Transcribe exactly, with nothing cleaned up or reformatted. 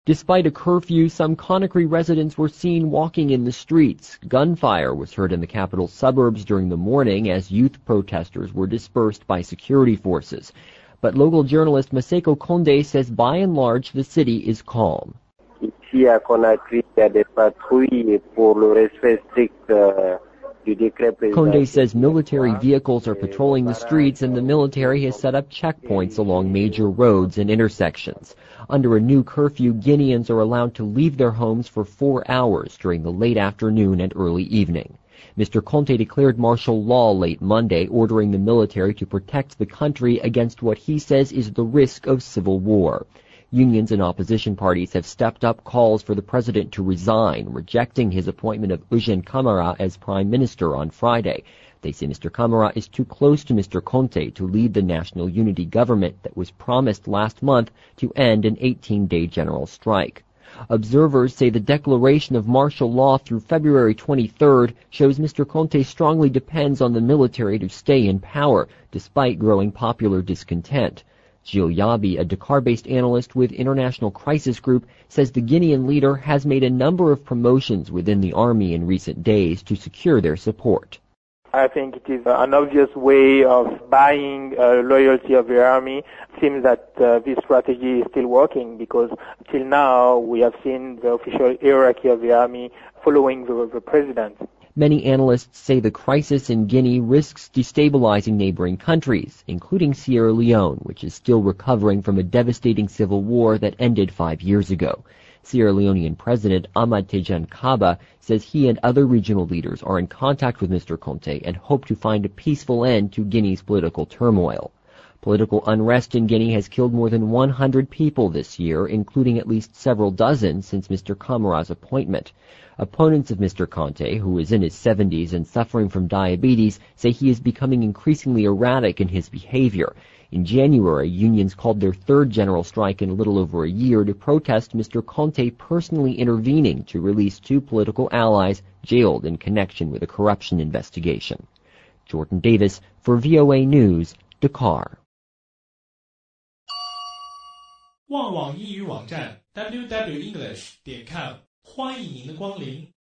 Despite a curfew, some Conakry residents were seen walking in the streets. Gunfire was heard in the capital's suburbs during the morning as youth protesters were dispersed by security forces. But local journalist Maseko Konde says by and large the city is calm. Ici à Conakry, il y a des patrouilles pour le respect strict euh, du décret présidentiel. Konde says military vehicles are patrolling the streets and the military has set up checkpoints along major roads and intersections. Under a new curfew, Guineans are allowed to leave their homes for four hours during the late afternoon and early evening. Mister Conte declared martial law late Monday, ordering the military to protect the country against what he says is the risk of civil war. Unions and opposition parties have stepped up calls for the president to resign, rejecting his appointment of Eugène Camara as prime minister on Friday. They say Mister Camara is too close to Mister Conte to lead the national unity government that was promised last month to end an eighteen-day general strike. Observers say the declaration of martial law through February twenty-third shows Mister Conte strongly depends on the military to stay in power, despite growing popular discontent. Gilles Yabi, a Dakar-based analyst with International Crisis Group, says the Guinean leader has made a number of promotions within the army in recent days to secure their support. I think it is an obvious way of buying uh, loyalty of the army. It seems that uh, this strategy is still working because till now we have seen the official hierarchy of the army following the, the president. Many analysts say the crisis in Guinea risks destabilizing neighboring countries, including Sierra Leone, which is still recovering from a devastating civil war that ended five years ago. Sierra Leonean President Ahmad Tejan Kaba says he and other regional leaders are in contact with Mister Conte and hope to find a peaceful end to Guinea's political turmoil. Political unrest in Guinea has killed more than one hundred people this year, including at least several dozen since Mister Camara's appointment. Opponents of Mister Conte, who is in his seventies and suffering from diabetes, say he is becoming increasingly erratic in his behavior. In January, unions called their third general strike in a little over a year to protest Mister Conte personally intervening to release two political allies jailed in connection with a corruption investigation. Jordan Davis for V O A News, Dakar. 旺网英语网站 double-u double-u double-u 点 english 点 com 欢迎您的光临。